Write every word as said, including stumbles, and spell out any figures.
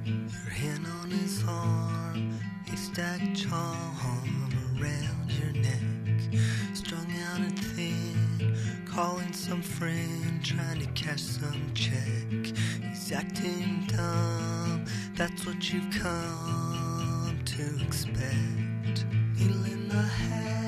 Your hand on his arm, haystack charm around your neck, strung out and thin, calling some friend, trying to cash some check. He's acting dumb, that's what you've come to expect. Needle in the head,